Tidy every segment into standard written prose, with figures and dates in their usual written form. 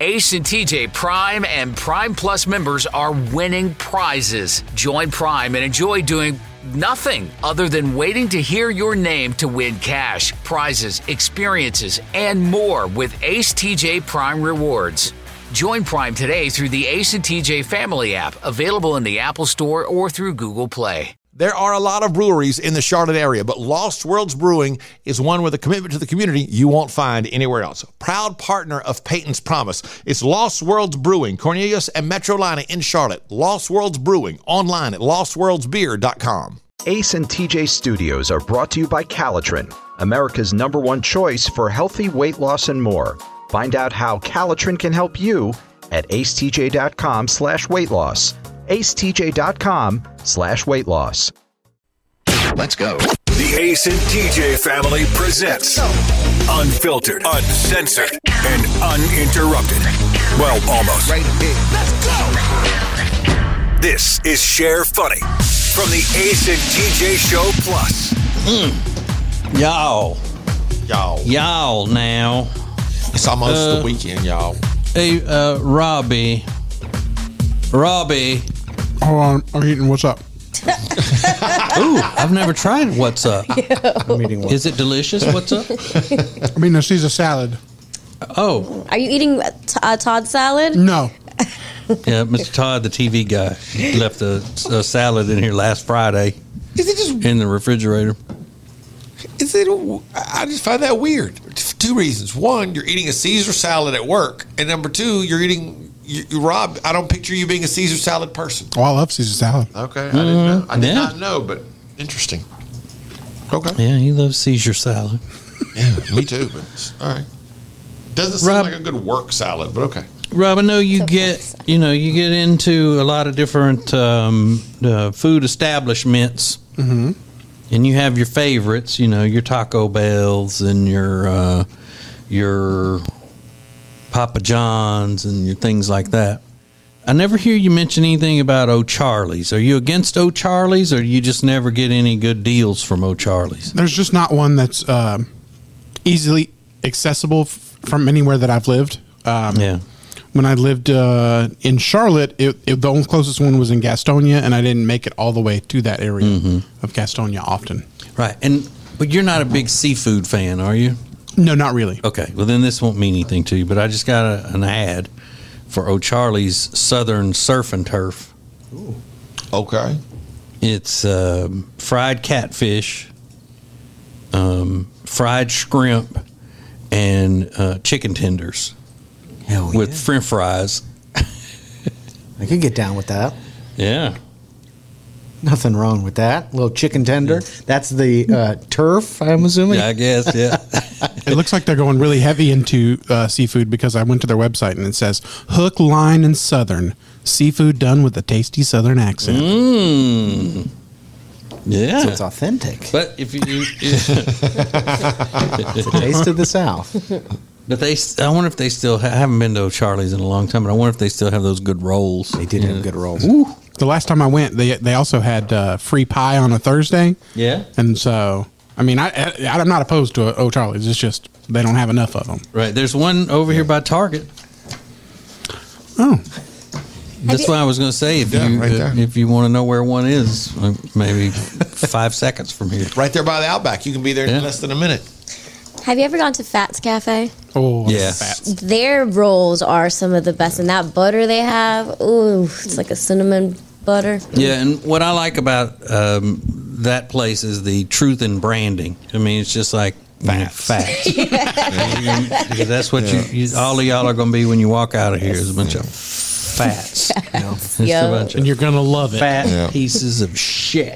Ace and TJ Prime and Prime Plus members are winning prizes. Join Prime and enjoy doing nothing other than waiting to hear your name to win cash, prizes, experiences, and more with Ace TJ Prime Rewards. Join Prime today through the Ace and TJ Family app, available in the Apple Store or through Google Play. There are a lot of breweries in the Charlotte area, but Lost Worlds Brewing is one with a commitment to the community you won't find anywhere else. Proud partner of Peyton's Promise. It's Lost Worlds Brewing, Cornelius and Metrolina in Charlotte. Lost Worlds Brewing, online at lostworldsbeer.com. Ace and TJ Studios are brought to you by Calitrin, America's #1 choice for healthy weight loss and more. Find out how Calitrin can help you at acetj.com/weight loss. acetj.com/weight loss. Let's go. The Ace and TJ family presents Unfiltered, Uncensored, and Uninterrupted. Well, almost. Right here. Let's go. This is Share Funny from the Ace and TJ Show Plus. Y'all now. It's almost the weekend, y'all. Hey, Robbie. Hold on, I'm eating. What's up? Ooh, I've never tried What's Up. I'm eating one. Is it delicious? What's up? I mean, a Caesar salad. Oh, Are you eating Todd salad? No. yeah, Mr. Todd, the TV guy, left a salad in here last Friday Is it just? in the refrigerator. Is it? I just find that weird. For two reasons. One, you're eating a Caesar salad at work, and number two, you're eating. Rob, I don't picture you being a Caesar salad person. Oh, I love Caesar salad. Okay, I didn't know. I did Yeah. not know, but interesting. Okay. Yeah, he loves Caesar salad. Yeah, me too. But all right. Doesn't seem Rob- like a good work salad, but okay. Rob, I know you get into a lot of different food establishments, and you have your favorites. You know, your Taco Bells and your Papa John's and your things like that. I never hear you mention anything about O'Charlie's. Are you against O'Charlie's, or do you just never get any good deals from O'Charlie's? There's just not one that's easily accessible from anywhere that I've lived. Yeah. When I lived in Charlotte, the only closest one was in Gastonia, and I didn't make it all the way to that area of Gastonia often. Right. But you're not a big seafood fan, are you? No, not really. Okay, well then this won't mean anything to you, but I just got an ad for O'Charlie's Southern Surf and Turf. Ooh. Okay. It's fried catfish, fried shrimp, and chicken tenders with French fries. I could get down with that. Yeah. Nothing wrong with that. A little chicken tender. That's the turf, I'm assuming. Yeah, I guess, yeah. It looks like they're going really heavy into seafood, because I went to their website and it says hook, line, and southern. Seafood done with a tasty southern accent. Mmm. Yeah. So it's authentic. But if you It's a taste of the South. But I wonder if they still I haven't been to O'Charlie's in a long time, but I wonder if they still have those good rolls. They did have good rolls. Ooh. The last time I went, they also had free pie on a Thursday. Yeah. And so, I mean, I'm not opposed to O'Charlie's. It's just they don't have enough of them. Right. There's one over here by Target. Oh. That's why I was going to say, if you want to know where one is, maybe 5 seconds from here. Right there by the Outback. You can be there in less than a minute. Have you ever gone to Fats Cafe? Oh, yeah. Fats. Their rolls are some of the best, and that butter they have, ooh, it's like a cinnamon butter. Yeah, and what I like about that place is the truth in branding. I mean, it's just like facts. Because that's what you all of y'all are going to be when you walk out of here is a bunch of fats. Just a bunch And you're going to love it. fat pieces of shit.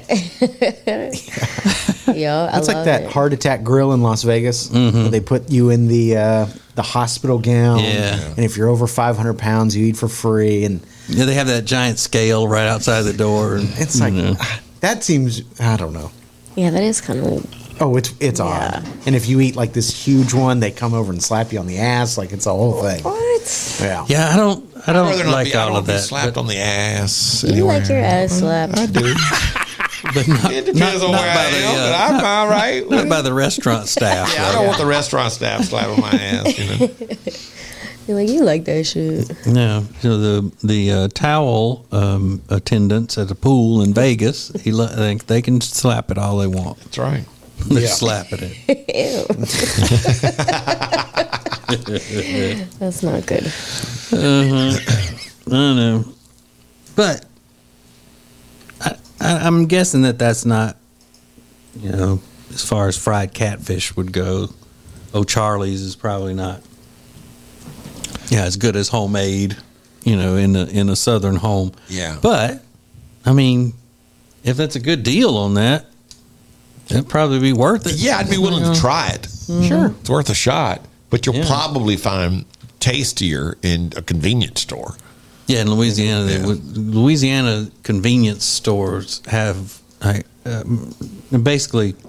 That's like that heart attack grill in Las Vegas. Where they put you in the hospital gown. Yeah. And if you're over 500 pounds, you eat for free. And Yeah, they have that giant scale right outside the door. And, it's like, that seems, I don't know. Yeah, that is kind of... Oh, it's odd. And if you eat like this huge one, they come over and slap you on the ass. Like it's a whole thing. What? Yeah. Yeah, I don't like all of that. Slapped on the ass. You like your ass slapped. I do. But not, It depends on where I am, but I'm all right. Not by the restaurant staff. Yeah, I don't want the restaurant staff slapping my ass, you know. You're like, you like that shit. No, so the towel attendants at the pool in Vegas, they can slap it all they want. That's right. They're slapping it. Ew. That's not good. I don't know, but I'm guessing that's not, as far as fried catfish would go. O'Charlie's is probably not. Yeah, as good as homemade, in a southern home. Yeah. But, I mean, if that's a good deal on that, it'd probably be worth it. Yeah, I'd be willing to try it. Sure. It's worth a shot. But you'll probably find tastier in a convenience store. Yeah, in Louisiana, Louisiana convenience stores have basically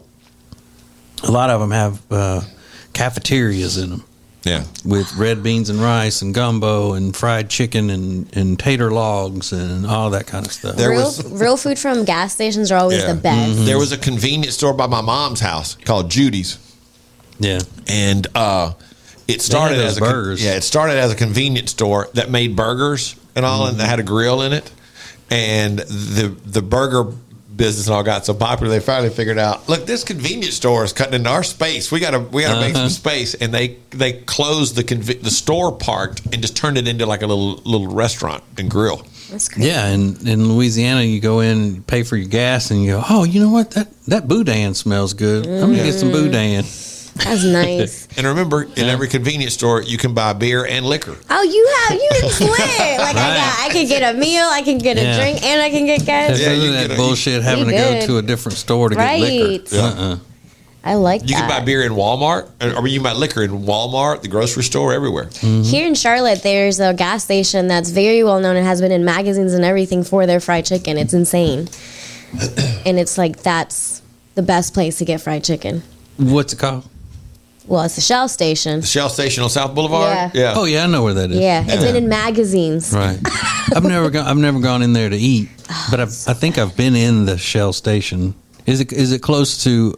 a lot of them have cafeterias in them. Yeah, with red beans and rice and gumbo and fried chicken and tater logs and all that kind of stuff. Real food from gas stations are always the best. Mm-hmm. There was a convenience store by my mom's house called Judy's. Yeah, and it started as burgers. It started as a convenience store that made burgers and all, and they had a grill in it. And the burger business and all got so popular, they finally figured out, look, this convenience store is cutting into our space. We gotta make some space, and they closed the store part and just turned it into like a little restaurant and grill. That's crazy. Yeah, and in Louisiana, you go in and pay for your gas, and you go, oh, you know what, that boudin smells good. I'm gonna get some boudin. That's nice. And remember, in every convenience store, you can buy beer and liquor. Oh, you split. Like I can get a meal, I can get a drink, and I can get gas. Yeah, you that bullshit having to go to a different store to get liquor. I like that. You can buy beer in Walmart, or you can buy liquor in Walmart, the grocery store, everywhere. Mm-hmm. Here in Charlotte, there's a gas station that's very well known and has been in magazines and everything for their fried chicken. It's insane. And it's like, that's the best place to get fried chicken. What's it called? Well, it's the Shell Station. The Shell Station on South Boulevard? Yeah. Oh, yeah, I know where that is. Yeah, it's been in magazines. Right. I've never gone in there to eat, but I think I've been in the Shell Station. Is it close to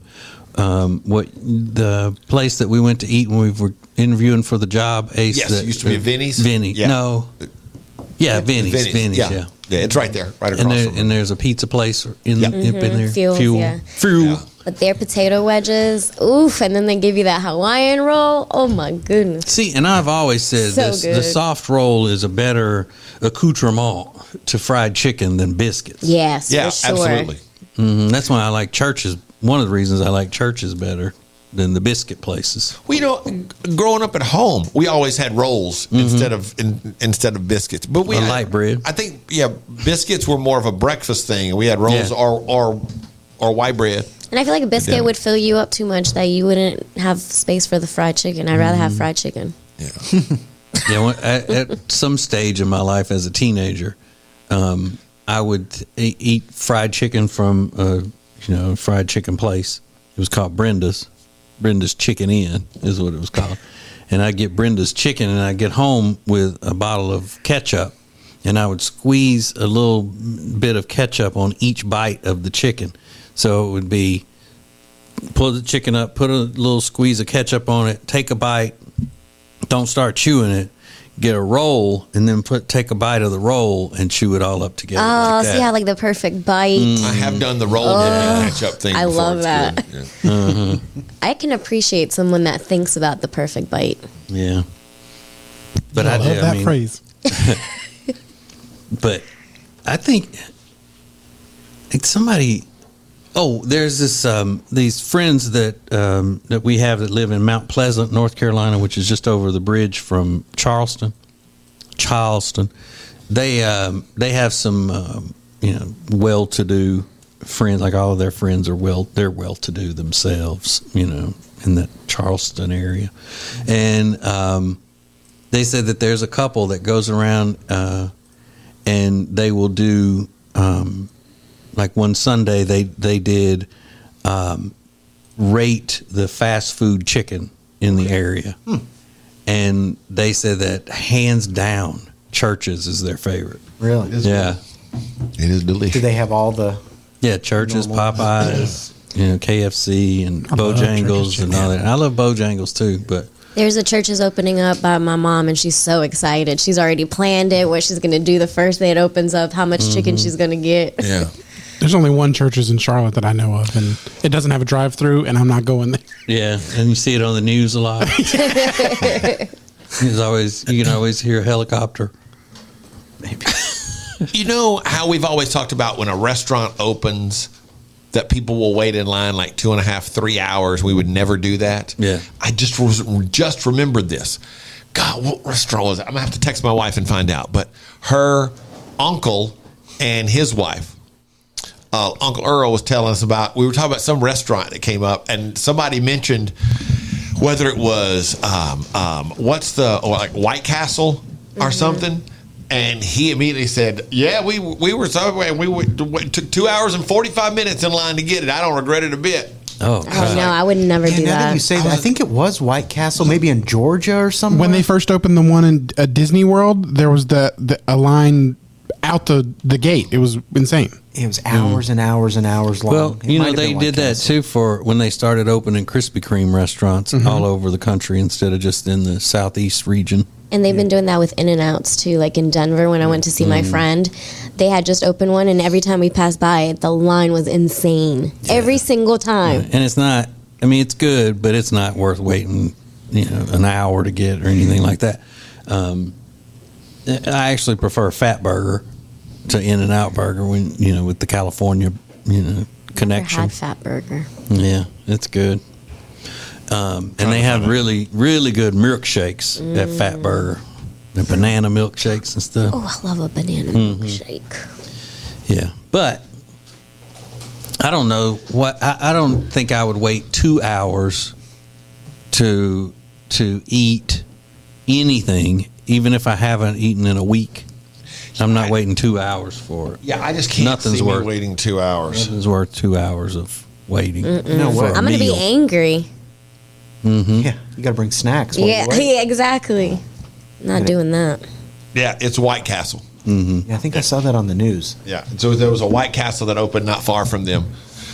what the place that we went to eat when we were interviewing for the job? Ace. Yes, it used to be Vinny's. Vinny. Yeah. No. Yeah, Vinny's. Yeah. Yeah, it's right there, right across. And there's a pizza place in there. Fuel. Yeah. But their potato wedges, oof, and then they give you that Hawaiian roll. Oh my goodness. See, and I've always said the soft roll is a better accoutrement to fried chicken than biscuits. Yes, yeah, for sure. Absolutely. Mm-hmm. That's why I like Church's. One of the reasons I like Church's better than the biscuit places. Well, growing up at home, we always had rolls instead of biscuits. But we had light bread. I think biscuits were more of a breakfast thing. We had rolls or white bread. And I feel like a biscuit would fill you up too much that you wouldn't have space for the fried chicken. I'd rather have fried chicken. Yeah. At some stage in my life as a teenager, I would eat fried chicken from a fried chicken place. It was called Brenda's Chicken Inn is what it was called. And I'd get Brenda's chicken, and I'd get home with a bottle of ketchup, and I would squeeze a little bit of ketchup on each bite of the chicken. So it would be, pull the chicken up, put a little squeeze of ketchup on it, take a bite, don't start chewing it, get a roll, and then take a bite of the roll and chew it all up together. Oh, like so that. you have like the perfect bite. I have done the roll and ketchup thing. I before. love It's that. good. Yeah. I can appreciate someone that thinks about the perfect bite. Yeah. But I love that phrase. But I think somebody. Oh, there's these friends that we have that live in Mount Pleasant, North Carolina, which is just over the bridge from Charleston. They have some well-to-do friends. Like all of their friends they're well-to-do themselves. In that Charleston area, and they said that there's a couple that goes around and they will do. Like one Sunday, they did rate the fast food chicken in the area. And they said that hands down, Church's is their favorite. Really? Yeah. It is delicious. Do they have all the... Yeah, Church's, Popeyes, KFC, and Bojangles and all that. I love Bojangles too, but There's a church is opening up by my mom, and she's so excited. She's already planned it, what she's going to do the first day it opens up, how much chicken she's going to get. Yeah. There's only one churches in Charlotte that I know of, and it doesn't have a drive-through, and I'm not going there. Yeah, and you see it on the news a lot. You can always hear a helicopter. Maybe. You know how we've always talked about when a restaurant opens that people will wait in line like 2.5, 3 hours. We would never do that. Yeah. I just remembered this. God, what restaurant was it? I'm going to have to text my wife and find out. But her uncle and his wife, Uncle Earl was telling us about, we were talking about some restaurant that came up, and somebody mentioned whether it was, White Castle or something. And he immediately said, "Yeah, we were Subway, and we took 2 hours and 45 minutes in line to get it. I don't regret it a bit." Oh no, I would never do now that. You say that, I think it was White Castle, maybe in Georgia or something. When they first opened the one in Disney World, there was a line out the gate. It was insane. It was hours and hours and hours long. Well, they did that too for when they started opening Krispy Kreme restaurants all over the country instead of just in the southeast region. And they've been doing that with In-N-Outs too. Like in Denver, when I went to see my friend, they had just opened one, and every time we passed by it, the line was insane. Yeah. Every single time. And it's not, it's good, but it's not worth waiting, an hour to get or anything like that. I actually prefer a Fat Burger to In-N-Out Burger when, with the California, connection. I had Fat Burger. Yeah, it's good. And they have really, really good milkshakes at Fat Burger. The banana milkshakes and stuff. Oh, I love a banana milkshake. Yeah. But I don't know I don't think I would wait 2 hours to eat anything, even if I haven't eaten in a week. I'm not waiting 2 hours for it. Yeah, I just can't see me waiting 2 hours. Nothing's worth 2 hours of waiting. No way. I'm going to be angry. Yeah, you got to bring snacks. Yeah, exactly. Not doing that. Yeah, it's White Castle. Yeah, I think I saw that on the news. Yeah, so there was a White Castle that opened not far from them,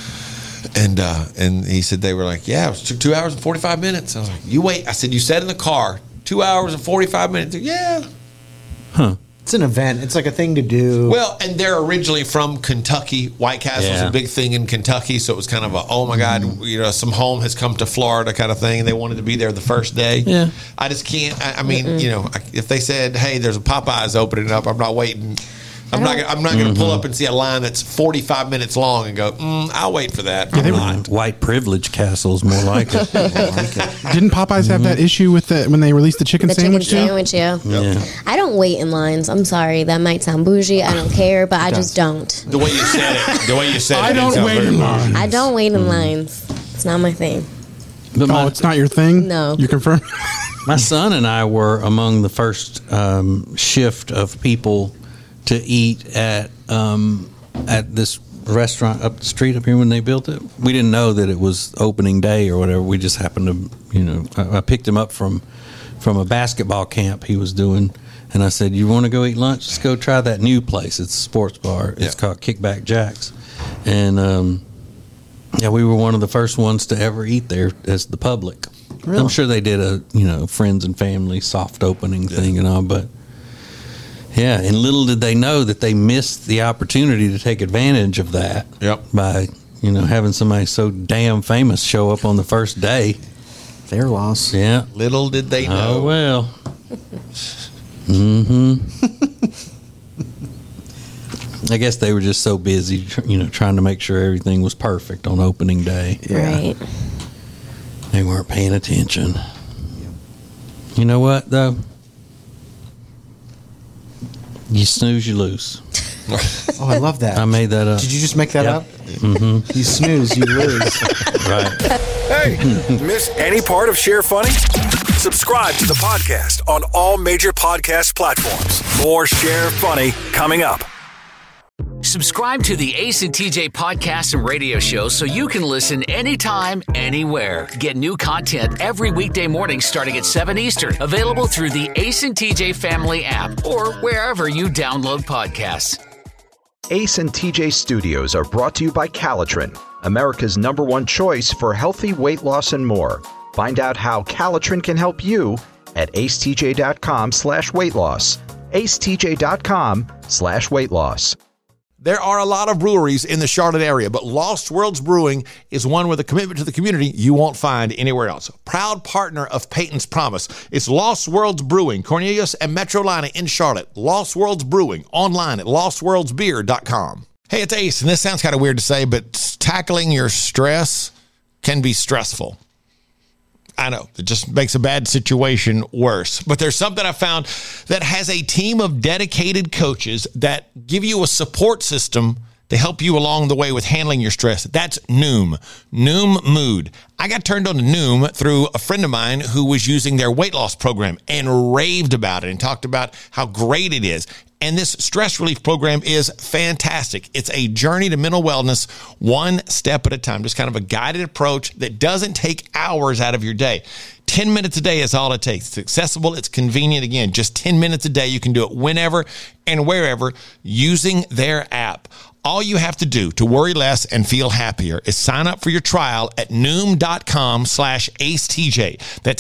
and he said they were like, yeah, it took 2 hours and 45 minutes. I was like, you wait. I said, you sat in the car 2 hours and 45 minutes. Yeah. Huh. It's an event. It's like a thing to do. Well, and they're originally from Kentucky. White Castle's a big thing in Kentucky, so it was kind of oh my God, some home has come to Florida kind of thing. They wanted to be there the first day. Yeah. I just can't. I mean, if they said, hey, there's a Popeyes opening up, I'm not waiting. I'm not going to pull up and see a line that's 45 minutes long and go, I'll wait for that. White privilege castles, more like it. Didn't Popeyes have that issue with when they released the chicken sandwich? Yeah. I don't wait in lines. I'm sorry. That might sound bougie. I don't care, but I just don't. The way you said it. I don't wait in lines. I don't wait in lines. It's not my thing. But it's not your thing? No. You confirm? My son and I were among the first shift of people to eat at this restaurant up the street up here when they built it. We didn't know that it was opening day or whatever. We just happened to, I picked him up from a basketball camp he was doing, and I said, "You want to go eat lunch? Let's go try that new place. It's a sports bar. It's called Kickback Jacks." And we were one of the first ones to ever eat there as the public. Really? I'm sure they did a friends and family soft opening thing and all, but. Yeah, and little did they know that they missed the opportunity to take advantage of that by, having somebody so damn famous show up on the first day. Their loss. Yeah. Little did they know. Oh, well. I guess they were just so busy, trying to make sure everything was perfect on opening day. Yeah. Right. They weren't paying attention. You know what, though? You snooze, you lose. Oh, I love that. I made that up. Did you just make that up? Mm-hmm. You snooze, you lose. Right. Hey, miss any part of Share Funny? Subscribe to the podcast on all major podcast platforms. More Share Funny coming up. Subscribe to the Ace and TJ podcast and radio show so you can listen anytime, anywhere. Get new content every weekday morning starting at 7 Eastern. Available through the Ace and TJ family app or wherever you download podcasts. Ace and TJ Studios are brought to you by Calitrin, America's #1 choice for healthy weight loss and more. Find out how Calitrin can help you at acetj.com/weight loss. acetj.com/weight loss. There are a lot of breweries in the Charlotte area, but Lost Worlds Brewing is one with a commitment to the community you won't find anywhere else. Proud partner of Peyton's Promise. It's Lost Worlds Brewing, Cornelius and Metrolina in Charlotte. Lost Worlds Brewing, online at lostworldsbeer.com. Hey, it's Ace, and this sounds kind of weird to say, but tackling your stress can be stressful. I know, it just makes a bad situation worse. But there's something I found that has a team of dedicated coaches that give you a support system to help you along the way with handling your stress. That's Noom. Noom Mood. I got turned on to Noom through a friend of mine who was using their weight loss program and raved about it and talked about how great it is. And this stress relief program is fantastic. It's a journey to mental wellness, one step at a time, just kind of a guided approach that doesn't take hours out of your day. 10 minutes a day is all it takes. It's accessible. It's convenient. Again, just 10 minutes a day. You can do it whenever and wherever using their app. All you have to do to worry less and feel happier is sign up for your trial at Noom.com/AceTJ. That's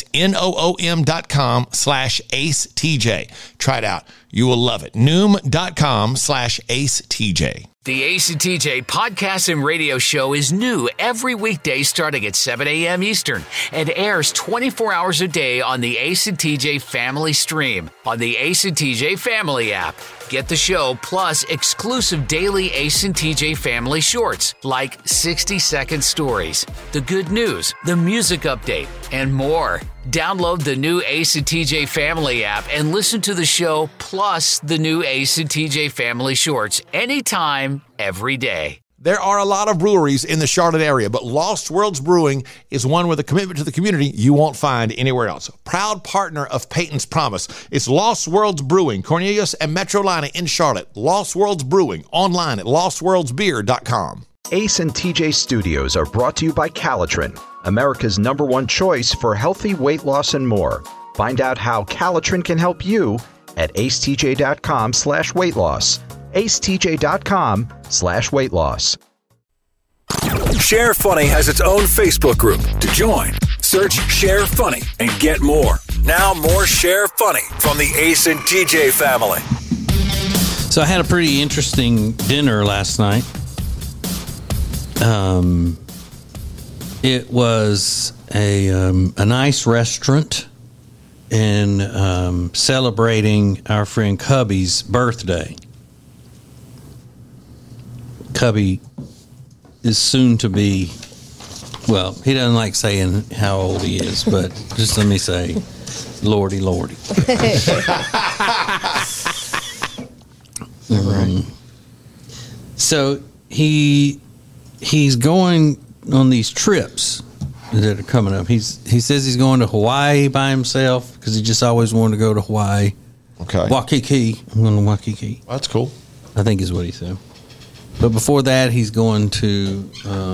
NOOM.com/AceTJ. Try it out. You will love it. Noom.com/AceTJ. The ACTJ podcast and radio show is new every weekday starting at 7 a.m. Eastern and airs 24 hours a day on the ACTJ Family Stream on the ACTJ Family app. Get the show plus exclusive daily ACTJ Family shorts like 60-second stories, the good news, the music update, and more. Download the new ACTJ Family app and listen to the show plus the new ACTJ Family shorts anytime, every day. There are a lot of breweries in the Charlotte area, but Lost Worlds Brewing is one with a commitment to the community you won't find anywhere else. Proud partner of Peyton's Promise. It's Lost Worlds Brewing, Cornelius and Metrolina in Charlotte. Lost Worlds Brewing, online at lostworldsbeer.com. Ace and TJ Studios are brought to you by Calitrin, America's #1 choice for healthy weight loss and more. Find out how Calitrin can help you at acetj.com/weight loss. acetj.com/weight loss. Share Funny has its own Facebook group. To join, search Share Funny and get more. Now more Share Funny from the Ace and TJ family. So I had a pretty interesting dinner last night. It was a nice restaurant and celebrating our friend Cubby's birthday. Cubby is soon to be, well, he doesn't like saying how old he is, but just let me say, Lordy. So he's going on these trips that are coming up. He says he's going to Hawaii by himself because he just always wanted to go to Hawaii. Okay. Waikiki. I'm going to Waikiki. That's cool. I think is what he said. But before that, he's going to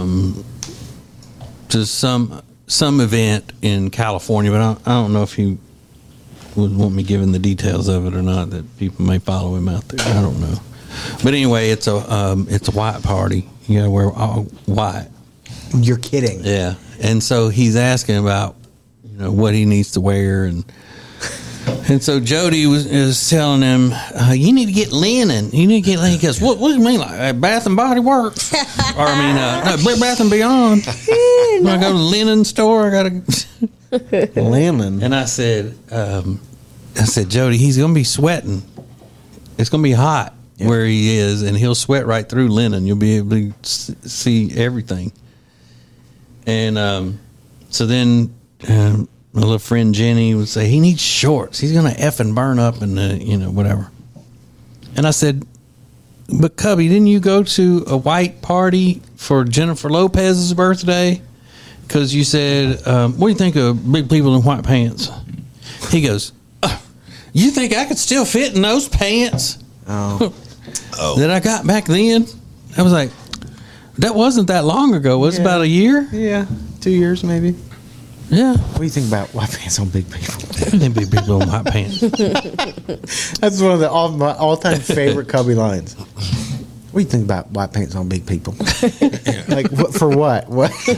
some event in California. But I don't know if he would want me giving the details of it or not. That people may follow him out there. I don't know. But anyway, it's a white party. You got to wear all white. You're kidding. Yeah. And so he's asking about what he needs to wear and so Jody was telling him, you need to get linen. You need to get linen. He goes, what do you mean, like Bath and Body Works? Or no, Bath and Beyond. When I go to the linen store, I got to linen. And I said, Jody, he's going to be sweating. It's going to be hot where he is, and he'll sweat right through linen. You'll be able to see everything. And so then my little friend Jenny would say, he needs shorts. He's going to effing burn up and, whatever. And I said, but Cubby, didn't you go to a white party for Jennifer Lopez's birthday? Because you said, what do you think of big people in white pants? He goes, you think I could still fit in those pants that I got back then? I was like, that wasn't that long ago. Was it about a year? Yeah, 2 years maybe. Yeah. What do you think about white pants on big people? Them big people in white pants. That's one of my all-time favorite Cubby lines. What do you think about white pants on big people? Like, for what? What? I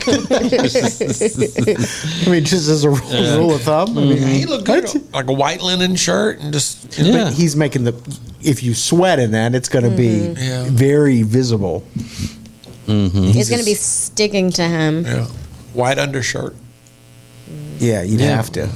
mean, just as a rule of thumb. I mean, He looked good, like a white linen shirt and just. But he's making if you sweat in that, it's going to be very visible. It's going to be sticking to him. Yeah. White undershirt. Yeah, you'd have to.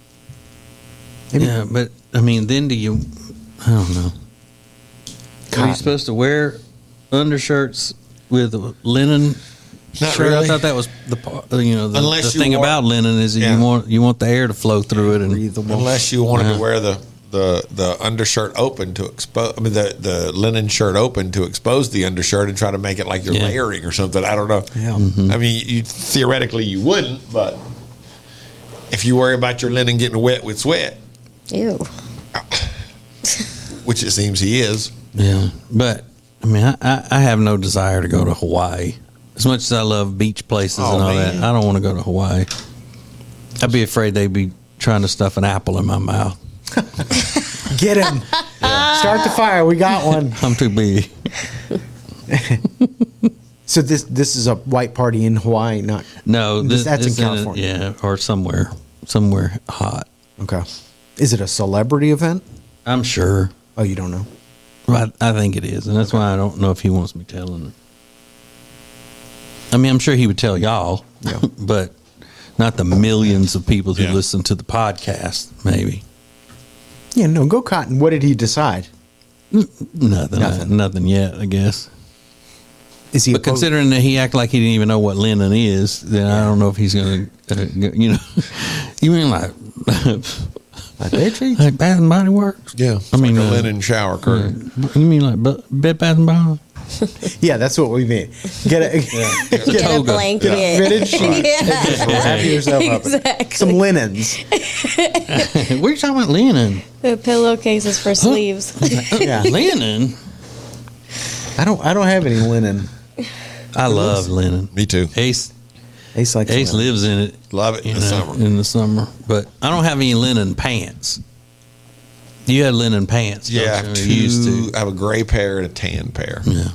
Yeah, but I mean, then I don't know. Are you supposed to wear undershirts with a linen Not shirt? really. I thought that was the Unless the you thing wore- about linen is that you want the air to flow through it and Unless you wanted to wear the undershirt open to expose, I mean the linen shirt open to expose the undershirt and try to make it like you're layering or something. I don't know. Yeah. I mean, theoretically you wouldn't, but if you worry about your linen getting wet with sweat, Ew. which it seems he is. Yeah, but I mean, I have no desire to go to Hawaii. As much as I love beach places and all that, I don't want to go to Hawaii. I'd be afraid they'd be trying to stuff an apple in my mouth. Get him. Start the fire. We got one. I'm too big. So this is a white party in Hawaii, not No, that's in it's California. or somewhere hot. Okay. Is it a celebrity event? I'm sure. Oh, you don't know. I think it is, and that's why I don't know if he wants me telling. I mean, I'm sure he would tell y'all, but not the millions of people who listen to the podcast. Maybe. Yeah, no. Go Cotton. What did he decide? Nothing yet, I guess. Is he? But considering that he acted like he didn't even know what linen is, then I don't know if he's going to, you mean like like Bath and Body Works? Yeah, I mean like a linen shower curtain. You mean like Bed Bath and Body? Yeah, that's what we mean. Get a Get a blanket. fitted sheet. Yeah. Wrap yourself up. Exactly. Some linens. What are you talking about, linen? The pillowcases for sleeves. Yeah. Linen? I don't have any linen. I love linen. Me too. Ace likes linen. lives in it. Love it in the summer. In the summer, but I don't have any linen pants. You had linen pants. Yeah, I don't have you? You used to. I have a gray pair and a tan pair. Yeah.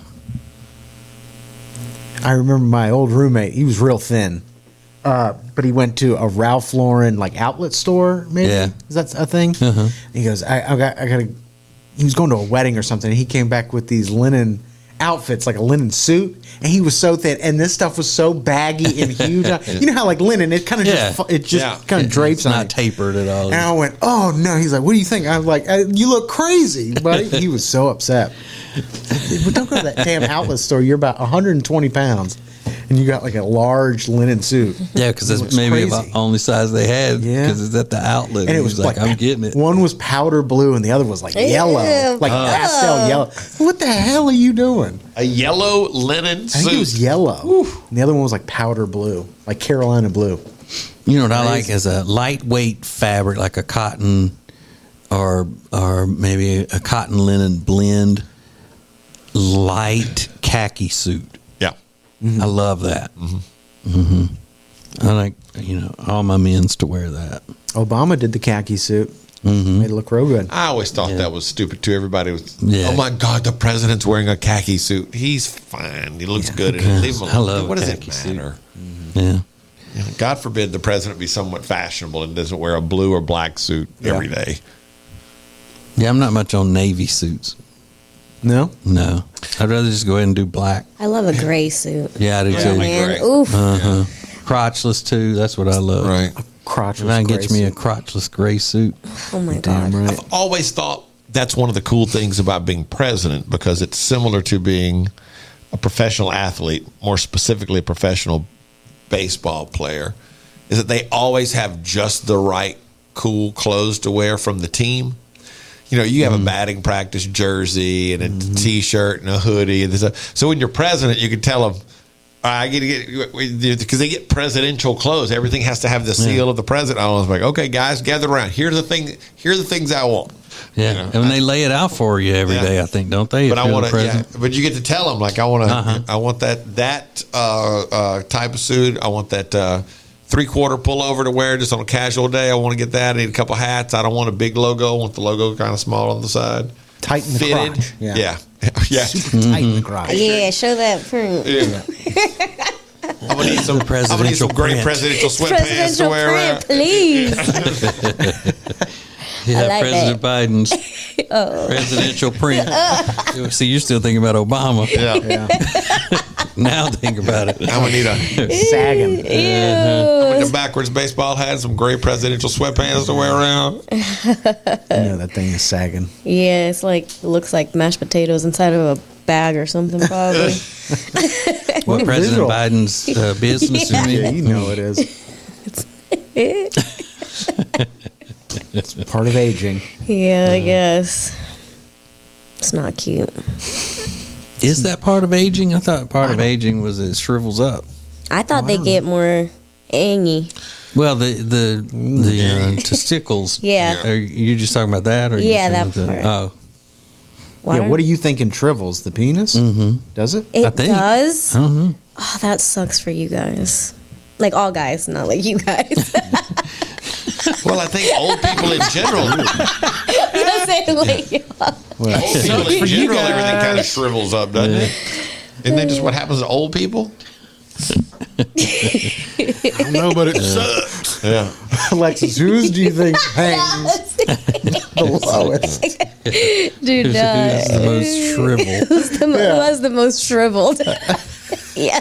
I remember my old roommate. He was real thin, but he went to a Ralph Lauren like outlet store. Maybe Yeah. is that a thing? Uh-huh. He goes, I got to. He was going to a wedding or something. And he came back with these linen outfits, like a linen suit, and he was so thin, and this stuff was so baggy and huge. You know how like linen, it kind of just kind of drapes it's on not it. tapered at all. And I went, oh no. He's like, what do you think? I was like, you look crazy, buddy. He was so upset. But don't go to that damn outlet store. You're about 120 pounds, and you got like a large linen suit. Yeah, because that's It was maybe crazy. the only size they had. Yeah. Because it's at the outlet. And it he was like, I'm getting it. One was powder blue, and the other was like yellow, like pastel yellow. What the hell are you doing? A yellow linen I suit. think it was yellow, and the other one was like powder blue, like Carolina blue. You know what I like is a lightweight fabric, like a cotton or maybe a cotton linen blend, light khaki suit. Yeah. I love that. I like, all my men's to wear that. Obama did the khaki suit. Made it look real good. I always thought that was stupid too. Everybody was, Yeah. oh my God, the president's wearing a khaki suit. He's fine. He looks good in it. Leave him alone. I love what a does it khaki suit. matter? Yeah. God forbid the president be somewhat fashionable and doesn't wear a blue or black suit every day. Yeah, I'm not much on navy suits. No, No. I'd rather just go ahead and do black. I love a gray suit. Yeah, I do Yeah, too. like Man, gray. oof. Crotchless too. That's what I love. Right. crotchless. If I can gray get me a suit. crotchless gray suit. Oh my Damn god. right. I've always thought that's one of the cool things about being president because it's similar to being a professional athlete, more specifically a professional baseball player, is that they always have just the right cool clothes to wear from the team. You have a batting practice jersey and a T-shirt and a hoodie. And so when you're president, you can tell them, I get to get, because they get presidential clothes. Everything has to have the seal of the president. I was like, okay, guys, gather around. Here are the things I want. Yeah, and when they lay it out for you every day, I think, don't they? But If I you're want the to. Yeah, president? but you get to tell them like I want to. I want that type of suit. I want that 3/4 pullover to wear just on a casual day. I want to get that. I need a couple hats. I don't want a big logo. I want the logo kind of small on the side. Tighten the Fitted. crotch. Yeah. Yeah. super tight in the crotch. Yeah, show that print. I'm gonna need some great presidential sweatpants to Presidential wear print, around. please. Yeah, like President Biden's presidential print. See, you're still thinking about Obama. Yeah. Now think about it. I'm gonna need a Sagging. with the backwards baseball hat, and some great presidential sweatpants to wear around. You know that thing is sagging. Yeah, it's like it looks like mashed potatoes inside of a bag or something, probably. What President visual. Biden's business Yeah, is. you know it is. It's part of aging. Yeah, I guess. It's not cute. Is that part of aging? I thought part of aging was it shrivels up. I thought they get more angy. Well, the testicles. Yeah. Are you just talking about that, or Yeah, you that saying part. Oh, Yeah, what do you think in shrivels? The penis? Mm-hmm. Does it? It I think. does? I don't know. Oh, that sucks for you guys. Like all guys, not like you guys. Well, I think old people in general, I'm saying like, old people in general, everything kind of shrivels up, doesn't it? Isn't that just what happens to old people? I don't know, but it sucks. Yeah. Alexis, whose do you think hangs the lowest? dude, Who's the most shriveled? who was the most shriveled? Yeah.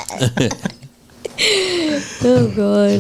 Oh god.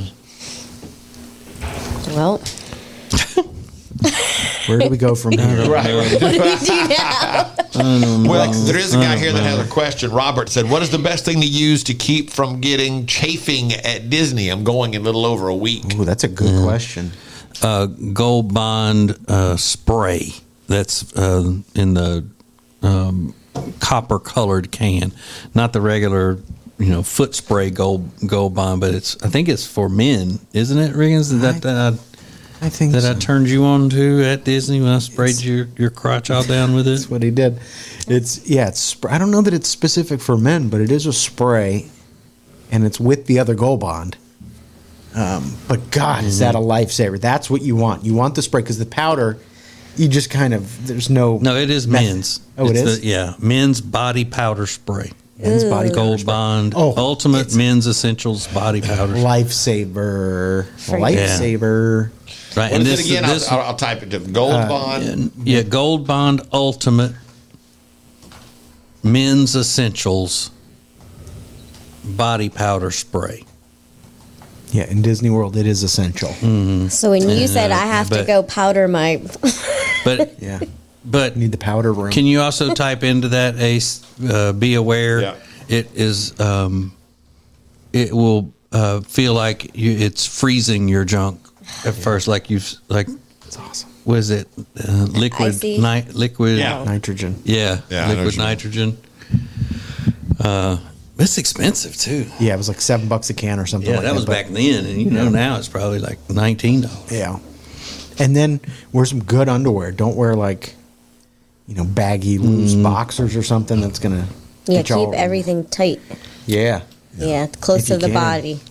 Well, Where do we go from here? what do we do now? Well, there is a guy here that has a question. Robert said, "What is the best thing to use to keep from getting chafing at Disney? I'm going in a little over a week." Ooh, that's a good question. Gold Bond spray that's in the copper colored can, not the regular foot spray gold bond, but I think it's for men, isn't it, Riggins? I think that so. I turned you on to at Disney when I sprayed your crotch all down with it. That's what he did. It's I don't know that it's specific for men, but it is a spray, and it's with the other Gold Bond. But God, is that a lifesaver? That's what you want. You want the spray because the powder, you just kind of there's no. No, it is men's. Oh, it is? Men's body powder spray. Men's body powder Gold spray. Bond, Oh, Ultimate Men's Essentials body powder. Lifesaver. Lifesaver. Right, What and is this it again? this I'll type it to Gold Bond. Gold Bond Ultimate Men's Essentials body powder spray. Yeah, in Disney World, it is essential. So when you said I have to but- go powder my, But Yeah, but need the powder room. can you also type into that Ace? Be aware, Yeah. it is. It will feel like it's freezing your junk at first, like It's awesome. Was it liquid Icy. liquid? Yeah. Nitrogen. Yeah, Yeah, I know liquid what you mean. nitrogen. It's expensive too. Yeah, it was like $7 a can or something. Yeah, like that was but- back then, and now it's probably like $19. Yeah, and then wear some good underwear. Don't wear like, baggy loose boxers or something that's gonna yeah, get you all- keep everything tight. Yeah, Yeah, close If to you the can. body.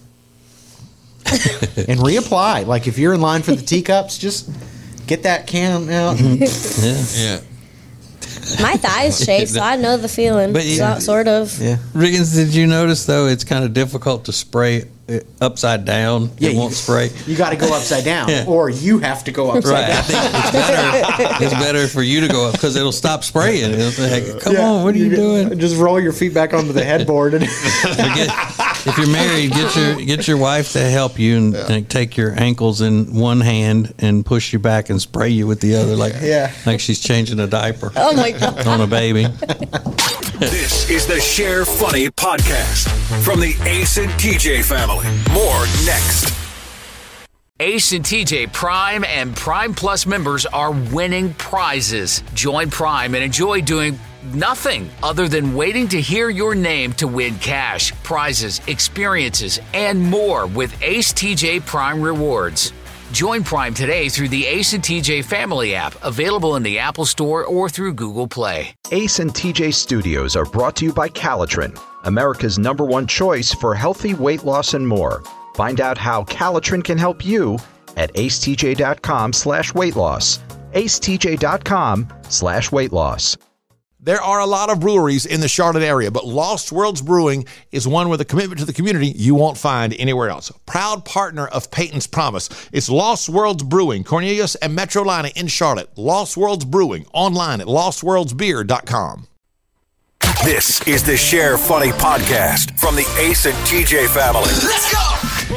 and reapply. Like if you're in line for the teacups, just get that can out. And Yeah. My thighs shake, so I know the feeling. But yeah. Sort of. yeah, Riggins, did you notice though it's kind of difficult to spray it upside down? Yeah, It won't spray. You got to go upside down, Yeah. or you have to go upside Right, I down. think it's better for you to go up because it'll stop spraying. It'll say, hey, come on, what are you doing? Just roll your feet back onto the headboard. And If you're married, get your wife to help you and take your ankles in one hand and push you back and spray you with the other, like she's changing a diaper Oh my god. on a baby. This is the Share Funny podcast from the Ace and TJ family. More next. Ace and TJ Prime and Prime Plus members are winning prizes. Join Prime and enjoy doing nothing other than waiting to hear your name to win cash, prizes, experiences, and more with Ace TJ Prime Rewards. Join Prime today through the Ace and TJ Family app, available in the Apple Store or through Google Play. Ace and TJ Studios are brought to you by Calitrin, America's #1 choice for healthy weight loss and more. Find out how Calitrin can help you at acetj.com/weight loss. acetj.com/weight loss. There are a lot of breweries in the Charlotte area, but Lost Worlds Brewing is one with a commitment to the community you won't find anywhere else. Proud partner of Peyton's Promise. It's Lost Worlds Brewing, Cornelius and Metrolina in Charlotte. Lost Worlds Brewing, online at lostworldsbeer.com. This is the Share Funny podcast from the Ace and TJ family. Let's go!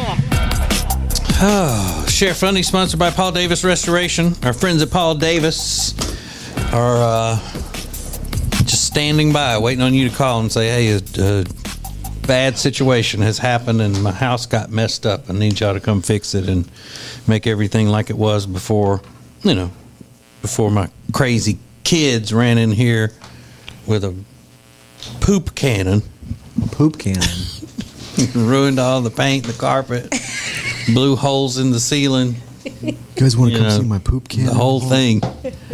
Oh, Share Funny, sponsored by Paul Davis Restoration. Our friends at Paul Davis are just standing by, waiting on you to call and say, hey, a bad situation has happened and my house got messed up. I need y'all to come fix it and make everything like it was before, before my crazy kids ran in here with a poop cannon. Poop cannon. Ruined all the paint, the carpet, blew holes in the ceiling. You guys want to come see my poop cannon? The whole thing.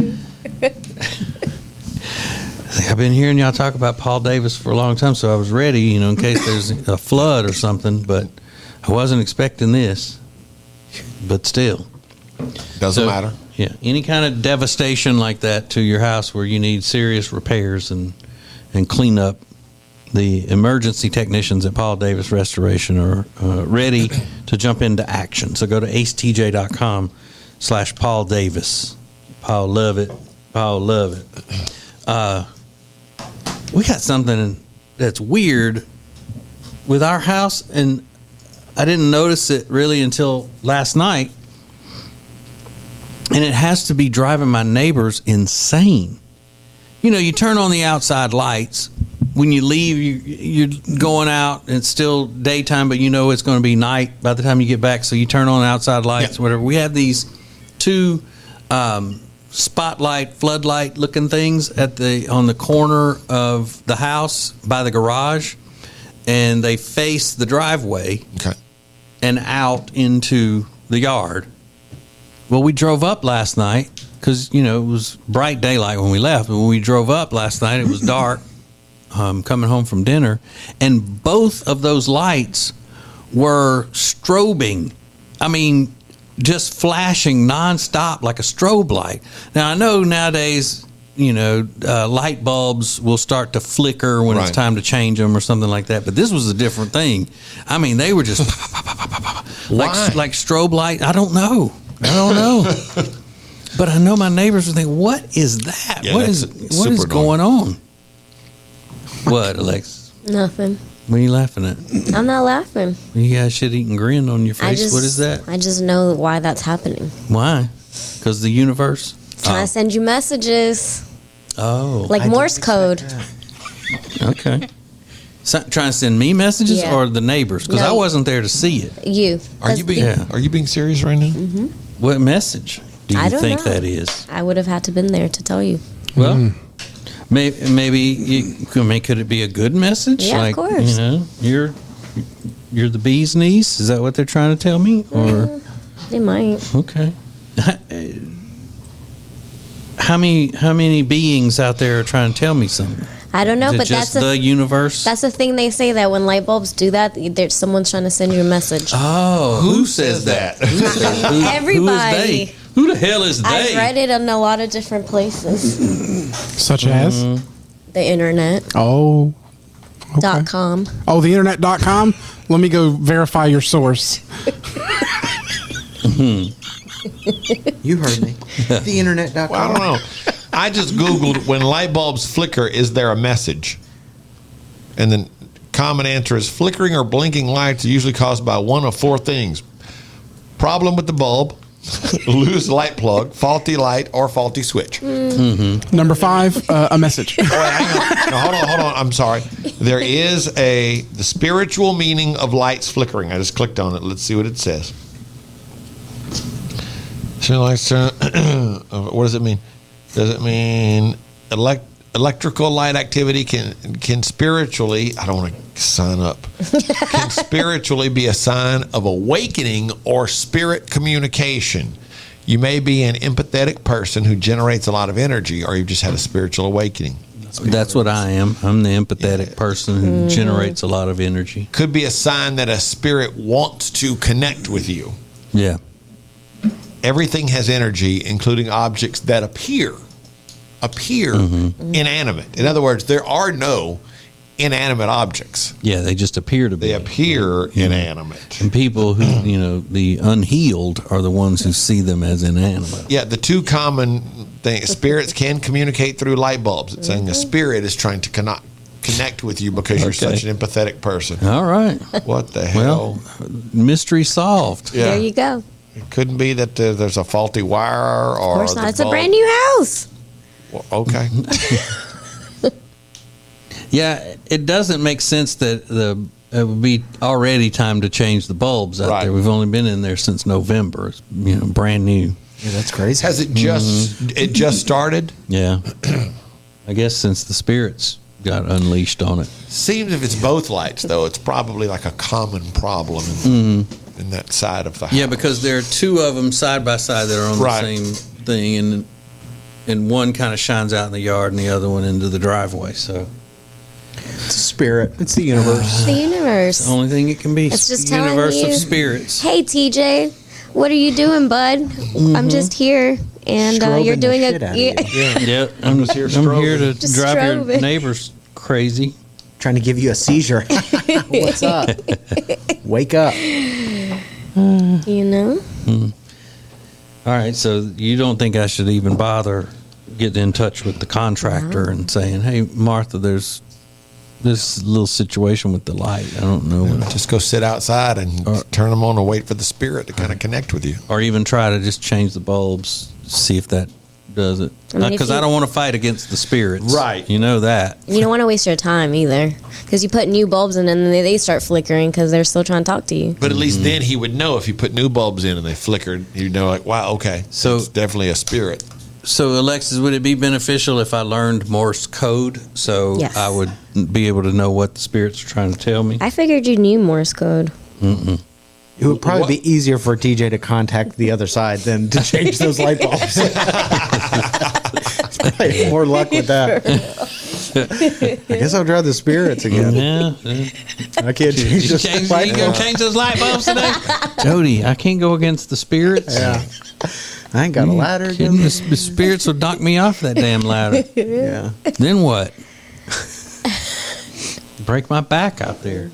I've been hearing y'all talk about Paul Davis for a long time, so I was ready, in case there's a flood or something, but I wasn't expecting this. But still. Doesn't matter. Yeah, any kind of devastation like that to your house where you need serious repairs and clean up, the emergency technicians at Paul Davis Restoration are ready to jump into action. So go to acetj.com/Paul Davis. Paul love it. Paul love it. We got something that's weird with our house, and I didn't notice it really until last night. And it has to be driving my neighbors insane. You turn on the outside lights. When you leave, you're going out, and it's still daytime, but it's going to be night by the time you get back. So you turn on outside lights, whatever. We have these two spotlight, floodlight looking things on the corner of the house by the garage, and they face the driveway and out into the yard. Well, we drove up last night because, it was bright daylight when we left. But when we drove up last night, it was dark. Coming home from dinner, and both of those lights were strobing. I mean, just flashing nonstop like a strobe light. Now, I know nowadays, light bulbs will start to flicker when it's time to change them or something like that, but this was a different thing. I mean, they were just like strobe light. I don't know. But I know my neighbors would think, what is that? Yeah, what is going on? What, Alexis? Nothing. What are you laughing at? I'm not laughing. You got a shit-eating grin on your face. What is that? I just know why that's happening. Why? Because the universe? Trying to send you messages. Oh. Like Morse code. Okay. So, trying to send me messages or the neighbors? Because I wasn't there to see it. You. Are you being serious right now? Mm-hmm. What message do you think that is? I would have had to been there to tell you. Well, maybe could it be a good message? Yeah, of course. You're the bee's niece. Is that what they're trying to tell me? Or they might. Okay. How many beings out there are trying to tell me something? I don't know, Is it but just that's the universe. That's the thing they say, that when light bulbs do that, there's someone's trying to send you a message. Oh, who says that? Everybody. Who is they? Who the hell is they? I've read it in a lot of different places. Such as? The internet. Oh. Okay. .com. Oh, the internet.com? Let me go verify your source. You heard me. The internet.com. Well, I don't know. I just Googled, when light bulbs flicker, is there a message? And the common answer is flickering or blinking lights are usually caused by one of four things: problem with the bulb, loose light plug, faulty light, or faulty switch. Mm-hmm. Number 5, a message. Oh, wait, hang on. No, hold on. I'm sorry. There is the spiritual meaning of lights flickering. I just clicked on it. Let's see what it says. So, what does it mean? Does it mean electrical light activity can spiritually, I don't want to sign up, can spiritually be a sign of awakening or spirit communication? You may be an empathetic person who generates a lot of energy, or you've just had a spiritual awakening. That's what I am. I'm the empathetic person who generates a lot of energy. Could be a sign that a spirit wants to connect with you. Yeah. Everything has energy, including objects that appear appear inanimate. In other words, there are no inanimate objects. Yeah, they just appear to be. They appear inanimate. And people who, the unhealed are the ones who see them as inanimate. Yeah, the two common things, spirits can communicate through light bulbs. It's saying a spirit is trying to connect with you because you're such an empathetic person. All right. What the hell? Well, mystery solved. Yeah. There you go. It couldn't be that there's a faulty wire or. Of course not. the It's a bulb- brand new house. Well, okay. Yeah, it doesn't make sense that it would be already time to change the bulbs out there. We've only been in there since November. It's, brand new. Yeah, that's crazy. Has it just started? Yeah. I guess since the spirits got unleashed on it. Seems if it's both lights, though, it's probably like a common problem in that side of the house. Yeah, because there are two of them side by side that are on the same thing, and one kind of shines out in the yard and the other one into the driveway. So it's a spirit. It's the universe. It's the universe. It's the only thing it can be. It's just the telling universe you, of spirits. Hey, TJ, what are you doing, bud? I'm just here, and you're doing a. Yeah, I'm here to Just drive your strobing. neighbors crazy. Trying to give you a seizure. What's up? Wake up. All right, so you don't think I should even bother getting in touch with the contractor and saying, "Hey, Martha, there's this little situation with the light. I don't know." Just go sit outside and turn them on and wait for the spirit to kind of connect with you. Or even try to just change the bulbs, see if that does it. Because I don't want to fight against the spirits. Right. You know that. You don't want to waste your time either, because you put new bulbs in and then they start flickering because they're still trying to talk to you. But at least then he would know if you put new bulbs in and they flickered, you'd know, like, wow, okay, so it's definitely a spirit. So, Alexis, would it be beneficial if I learned Morse code so Yes. I would be able to know what the spirits are trying to tell me? I figured you knew Morse code. Mm-mm. It would probably be easier for TJ to contact the other side than to change those light bulbs. Probably more luck with that. I guess I'll try the spirits again. Yeah. I can't change those light You gonna bulbs. change those light bulbs today? Jody, I can't go against the spirits. Yeah. I ain't got a ladder Kidding? again. The spirits will knock me off that damn ladder. Yeah. Then what? Break my back out there.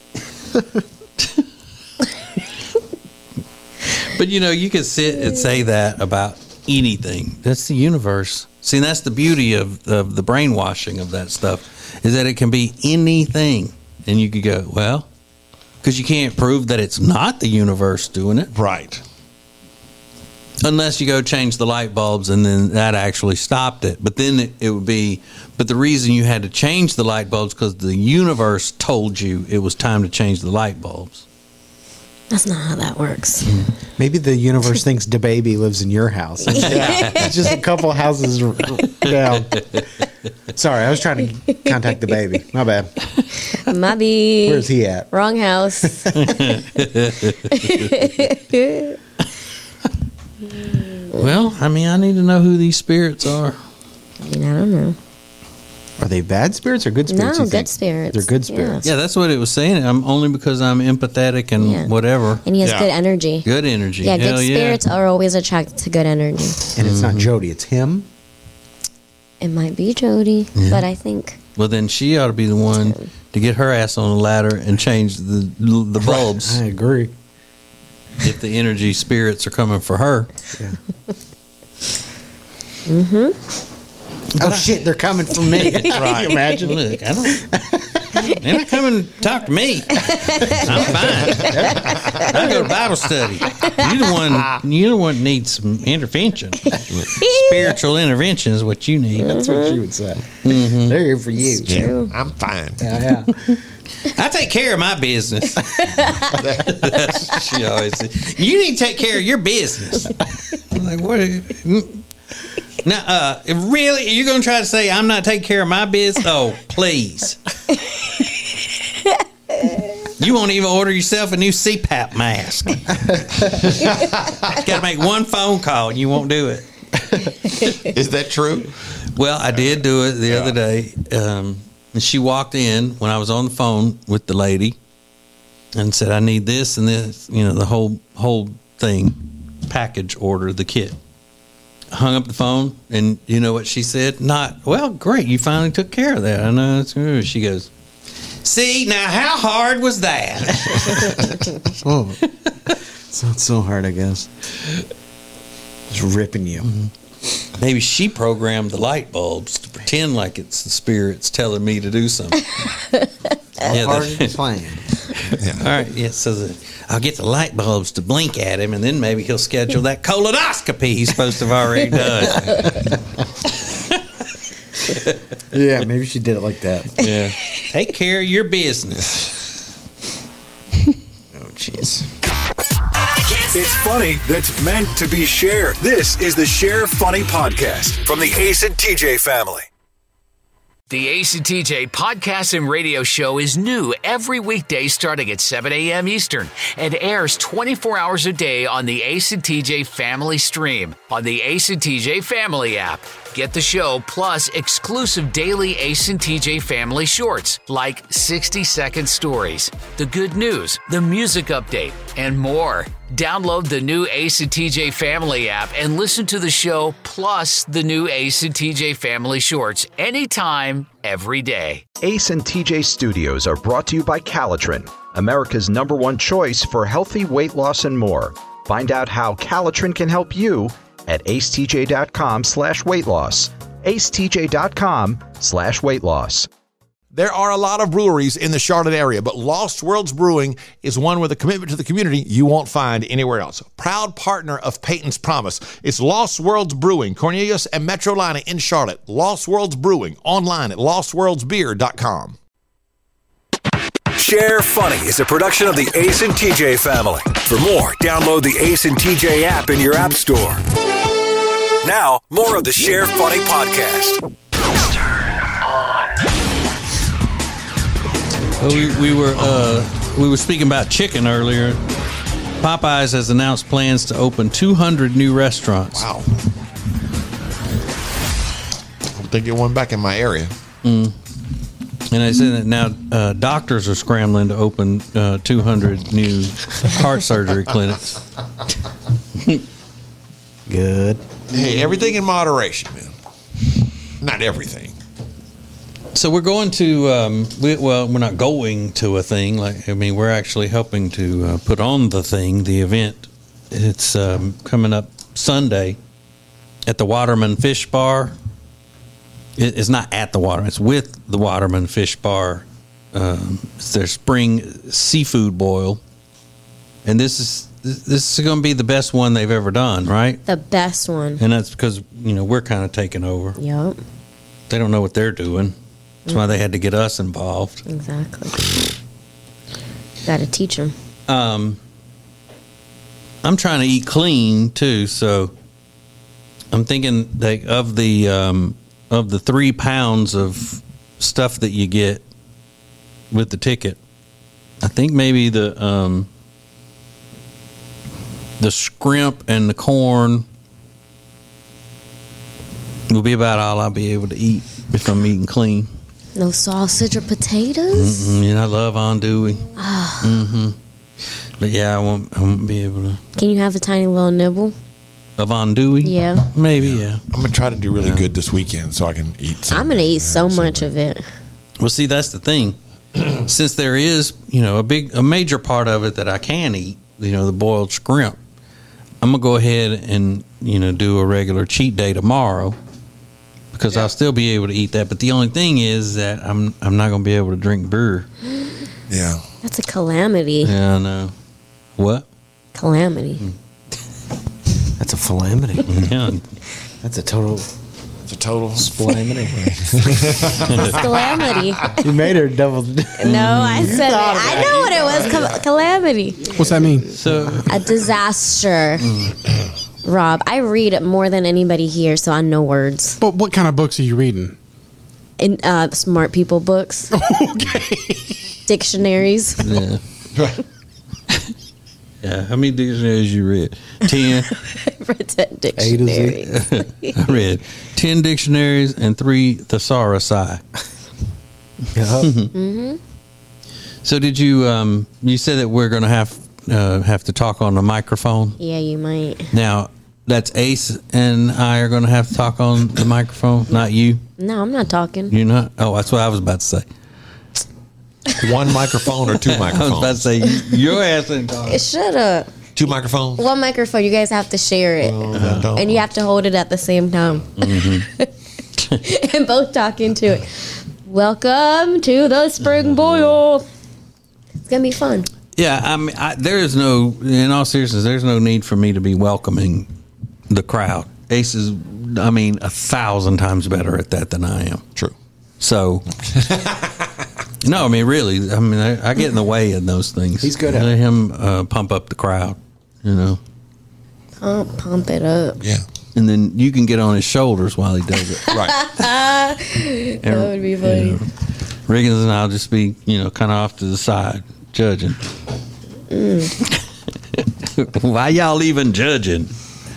But you can sit and say that about anything. That's the universe. See, that's the beauty of the brainwashing of that stuff, is that it can be anything. And you could go, well, because you can't prove that it's not the universe doing it. Right. Unless you go change the light bulbs and then that actually stopped it. But then it would be, but the reason you had to change the light bulbs because the universe told you it was time to change the light bulbs. That's not how that works. Maybe the universe thinks DaBaby lives in your house. It's just a couple houses down. Sorry, I was trying to contact DaBaby. My bad. Maybe. Where's he at? Wrong house. Well, I mean, I need to know who these spirits are. I don't know. Are they bad spirits or good spirits? No, you good think? spirits. They're good spirits. Yeah, that's what it was saying. I'm only because I'm empathetic and whatever. And he has good energy. Good energy. Yeah, Hell good spirits are always attracted to good energy. And it's not Jody, it's him. It might be Jody, but I think Well, then she ought to be the one to get her ass on the ladder and change the bulbs. I agree. If the energy spirits are coming for her. Oh shit, they're coming for me. Can you imagine? Look, they're not coming to talk to me. I'm fine. I go to Bible study. You're the one that needs some intervention. Spiritual intervention is what you need. That's what she would say. They're here for you. Yeah, I'm fine. Yeah. I take care of my business. That's what she always says. You need to take care of your business. I'm like, what? Now, really? You're going to try to say I'm not taking care of my business? Oh, please. You won't even order yourself a new CPAP mask. Got to make one phone call and you won't do it. Is that true? Well, I did do it the other day. And she walked in when I was on the phone with the lady and said, I need this and this, the whole thing, package order, the kit. hung up the phone, and you know what she said? Not, well, great, you finally took care of that. I know. She goes, see, now how hard was that? Oh, it's not so hard, I guess. It's ripping you. Mm-hmm. Maybe she programmed the light bulbs to pretend like it's the spirits telling me to do something. Hard and playing. Yeah. All right, yeah, so I'll get the light bulbs to blink at him, and then maybe he'll schedule that colonoscopy he's supposed to have already done. Yeah, maybe she did it like that. Yeah. Take care of your business. Oh, jeez. It's funny that's meant to be shared. This is the Share Funny Podcast from the Ace and TJ family. The Ace and TJ podcast and radio show is new every weekday starting at 7 a.m. Eastern and airs 24 hours a day on the Ace and TJ family stream on the Ace and TJ family app. Get the show plus exclusive daily Ace and TJ family shorts like 60-second stories, the good news, the music update, and more. Download the new Ace and TJ family app and listen to the show plus the new Ace and TJ family shorts anytime, every day. Ace and TJ Studios are brought to you by Calitrin, America's #1 choice for healthy weight loss and more. Find out how Calitrin can help you at acetj.com/weight loss. acetj.com/weight loss. There are a lot of breweries in the Charlotte area, but Lost Worlds Brewing is one with a commitment to the community you won't find anywhere else. Proud partner of Peyton's Promise. It's Lost Worlds Brewing, Cornelius and Metrolina in Charlotte. Lost Worlds Brewing, online at lostworldsbeer.com. Share Funny is a production of the Ace and TJ family. For more, download the Ace and TJ app in your app store. Now, more of the Share Funny podcast. We were speaking about chicken earlier. Popeyes has announced plans to open 200 new restaurants. Wow. Hope they get one back in my area. And they said that now doctors are scrambling to open 200 new heart surgery clinics. Good. Hey, everything in moderation, man. Not everything. So we're going to, we're not going to a thing. We're actually helping to put on the event. It's coming up Sunday at the Waterman Fish Bar. It's not at the Waterman. It's with the Waterman Fish Bar. It's their spring seafood boil. And this is going to be the best one they've ever done, right? The best one. And that's because, we're kind of taking over. Yep. They don't know what they're doing. That's why they had to get us involved. Exactly. Got to teach them. I'm trying to eat clean too, so I'm thinking of the 3 pounds of stuff that you get with the ticket. I think maybe the shrimp and the corn will be about all I'll be able to eat if I'm eating clean. No sausage or potatoes? I love andouille. But yeah, I won't be able to. Can you have a tiny little nibble? Of andouille? Yeah. Maybe, yeah. I'm going to try to do really good this weekend so I can eat some. I'm going to eat so much of it. Well, see, that's the thing. Since there is, a major part of it that I can eat, the boiled shrimp, I'm going to go ahead and, do a regular cheat day tomorrow. Because I'll still be able to eat that, but the only thing is that I'm not going to be able to drink beer. Yeah, that's a calamity. Yeah, I know. What? Calamity. That's a calamity. Yeah, that's a total. It's a total calamity. Calamity. You made her double. No, I said it. I know what it was. Calamity. What's that mean? So a disaster. Rob, I read more than anybody here, so I know words. But what kind of books are you reading? In smart people books. Okay. Dictionaries. Yeah. Yeah. How many dictionaries you read? 10. I read 10 dictionaries. I read 10 dictionaries and 3 thesaurus. So did you? You said that we're going to have to talk on the microphone. Yeah, you might. Now, That's Ace and I are going to have to talk on the microphone, not you. No, I'm not talking. You're not? Oh, that's what I was about to say. One microphone or two I was microphones? about to say, your ass ain't talking. Shut up. Two microphones? One microphone. You guys have to share it. And you have to hold it at the same time. And both talk into it. Welcome to the Spring Boil. It's going to be fun. Yeah, I mean, there is no, in all seriousness, there's no need for me to be welcoming the crowd. Ace is, 1,000 times better at that than I am. True. So, no, I mean, really, I get in the way in those things. He's good at Let it. him pump up the crowd, Pump it up. Yeah. And then you can get on his shoulders while he does it. Right. That would be funny. Riggins and I'll just be, kind of off to the side, judging. Why y'all even judging?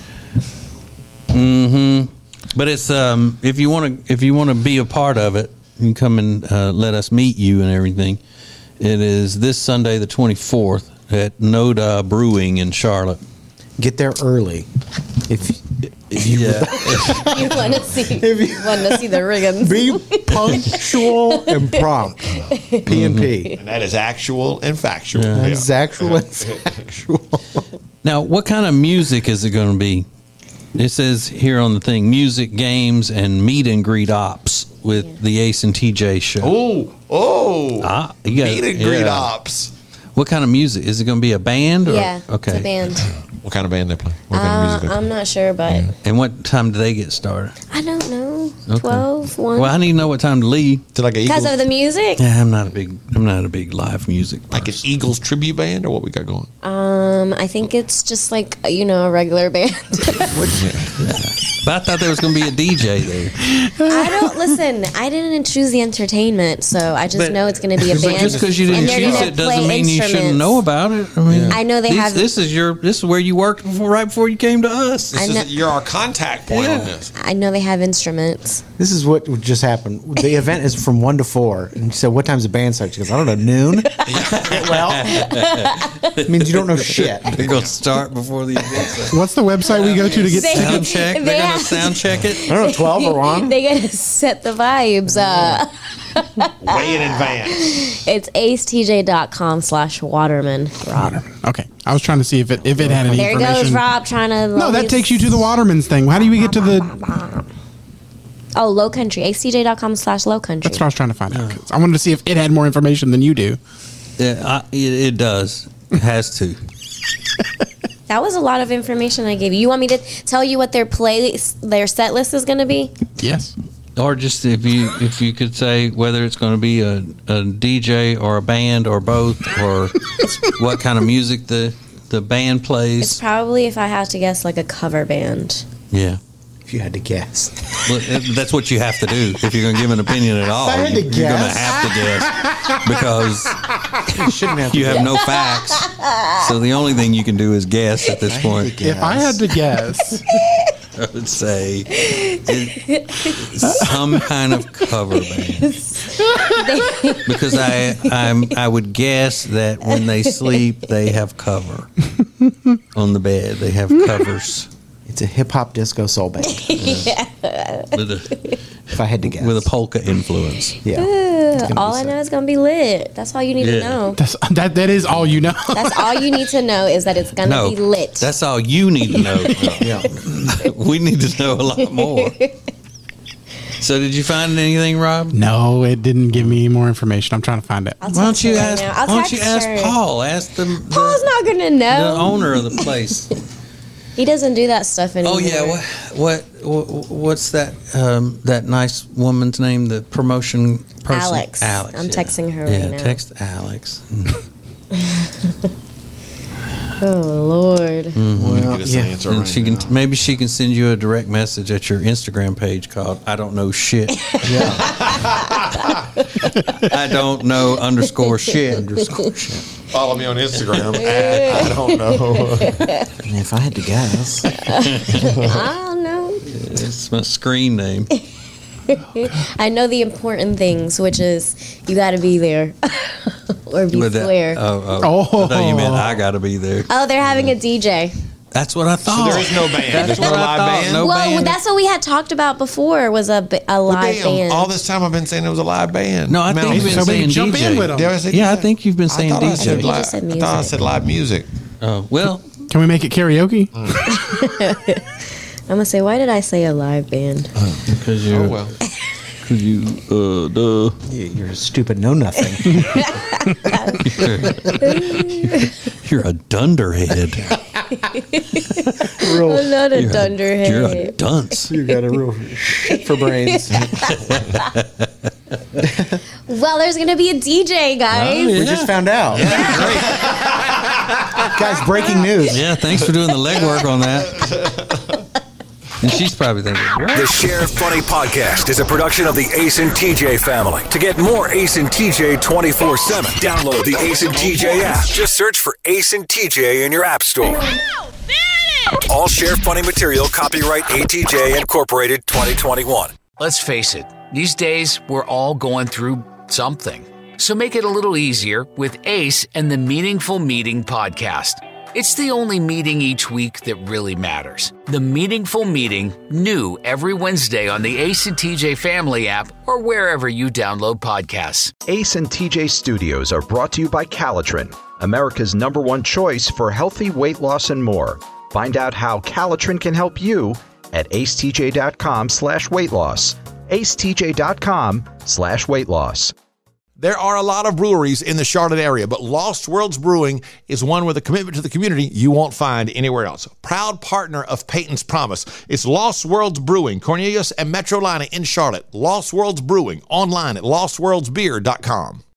But it's if you want to be a part of it, you can come and let us meet you and everything. It is this Sunday, the 24th, at Noda Brewing in Charlotte. Get there early. If you Yeah, You want to see the Riggins. be punctual and prompt. P&P. And that is actual and factual. That's actual and factual. Now, what kind of music is it going to be? It says here on the thing, music, games, and meet and greet ops with the Ace and TJ show. You got Meet and greet ops. What kind of music? Is it going to be a band? Or? Yeah, Okay. it's a band. What kind of band they play? What kind of music they play? I'm not sure, but And what time do they get started? I don't know. Okay. 12, 1. Well, I need to know what time to leave. To like a Because Eagles, of the music? Yeah, I'm not a big live music person. like an Eagles tribute band, or what we got going? I think it's just like, a regular band. But I thought there was going to be a DJ there. I didn't choose the entertainment, so I just But- know it's going to be a But band. just because you didn't and they're choose gonna it doesn't play mean you shouldn't instruments. know about it. I mean, I know they have- This is where you worked right before you came to us. You're our contact point on this. I know they have instruments. This is what just happened. The event is from 1 to 4. And so what time's the band start? She goes, I don't know, noon? Well, it means you don't know shit. They're going to start before the event. What's the website we go to get They- Sound check. They They're going have- to sound check it. I don't know, 12 or 1? They got to set the vibes. Way in advance. It's acetj.com/Waterman. Rob. Okay, I was trying to see if it had any There information. goes Rob trying to. No, that takes you to the Waterman's thing. How do we get to the? Oh, Low Country. acetj.com/Low Country. That's what I was trying to find out. 'Cause I wanted to see if it had more information than you do. Yeah, it does. It has to. That was a lot of information I gave you. You want me to tell you what their set list is going to be? Yes. Or just if you could say whether it's going to be a DJ or a band or both, or what kind of music the band It's plays. probably, if I had to guess, like a cover band. Yeah. If you had to guess. Well, that's what you have to do if you're going to give an opinion at all. I had to You're going to guess. have to guess because You shouldn't have you to have no facts. So the only thing you can do is guess at this point. If I had to guess, I would say some kind of cover band. Because I would guess that when they sleep, they have cover on the bed. They have covers It's a hip hop disco soul band. If I had to guess. with a polka influence. Yeah. All I know is going to be lit. That's all you need to know. that is all you know. That's all you need to know is that it's going to No, be lit. that's all you need to know. Yeah. We need to know a lot more. So, did you find anything, Rob? No, it didn't give me any more information. I'm trying to find it. I'll Why don't text you her right ask? now. I'll Why don't you text ask her. Paul? Ask Paul's not going to the know. owner of the place. He doesn't do that stuff anymore. Oh yeah, what's that that nice woman's name? The promotion person, Alex. Alex. I'm texting her yeah, right now. text Alex. Oh Lord. Well, Get us an yeah. answer And right she now. can maybe she can send you a direct message at your Instagram page called "I don't know shit." I don't know _shit. Follow me on Instagram. I don't know. If I had to guess. I don't know. It's my screen name. I know the important things, which is you got to be there or be With that- square. I thought you meant I got to be there. Oh, they're having a DJ. That's what I thought. there is no band. That's There's what no I live thought. band? No well, band. that's what we had talked about before was a Well, live damn, band. all this time I've been saying it was a live band. No, I think you've been so saying maybe jump DJ. in with 'em. Did I say Yeah, I DJ? think you've been saying I thought I DJ. said You just live. said I thought I music. said live music. Oh, well, Can we make it karaoke? I'm gonna say, why did I say a live band? because you're. Oh well. You're a stupid know nothing. You're a dunderhead. I'm not a You're a dunderhead. dunce. You got a real shit for brains. Well, there's gonna be a DJ, guys. Oh, yeah. We just found out. Guys, breaking news. Yeah, thanks for doing the legwork on that. And she's probably thinking, what? The Sheriff Funny Podcast is a production of the Ace and TJ family. To get more Ace and TJ 24/7, download the Ace and TJ app. Just search for Ace and TJ in your app store. All Sheriff Funny material copyright ATJ Incorporated 2021. Let's face it, these days we're all going through something. So make it a little easier with Ace and the Meaningful Meeting podcast. It's the only meeting each week that really matters. The Meaningful Meeting, new every Wednesday on the Ace and TJ Family app or wherever you download podcasts. Ace and TJ Studios are brought to you by Calitrin, America's #1 choice for healthy weight loss and more. Find out how Calitrin can help you at acetj.com/weight loss. acetj.com/weight loss. There are a lot of breweries in the Charlotte area, but Lost Worlds Brewing is one with a commitment to the community you won't find anywhere else. Proud partner of Peyton's Promise. It's Lost Worlds Brewing, Cornelius and Metrolina in Charlotte. Lost Worlds Brewing, online at lostworldsbeer.com.